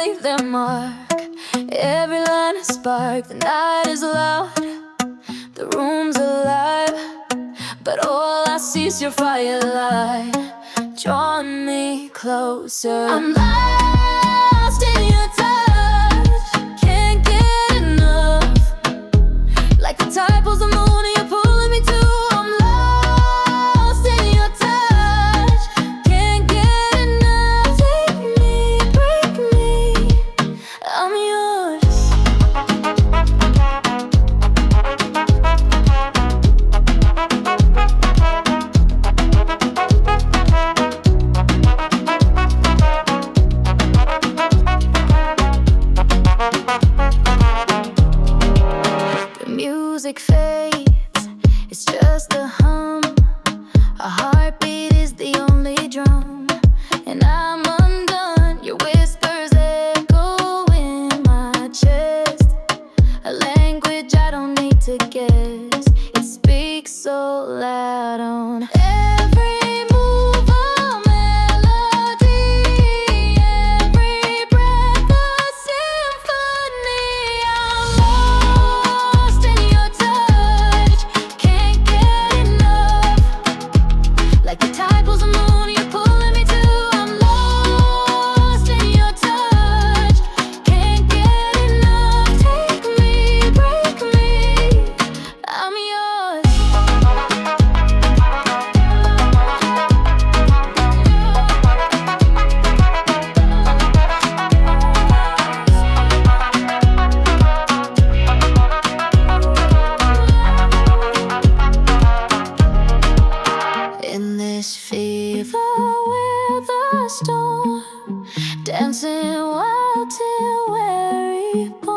leave their mark. Every line a spark, the night is loud, the room's alive, but all I see is your firelight, drawing me closer. I'm lost in your touch, can't get enough. Like the tide pulls the moon and you're pulling me too. I'm lost in your touch, can't get enough. Take me, break me, I'm yours. The music fades, it's just a hum. A heartbeat is the only drum, and I'm undone. Your whispers echo in my chest, a language I don't need to guess. It speaks so loud on every move, a melody, every breath, a symphony. I'm lost in your touch, can't get enough. Like the tide pulls the moon, you're pulling me too. I'm lost in your touch, can't get enough. Take me, break me, I'm yours. In this fever with a storm, dancing wild till we're reborn.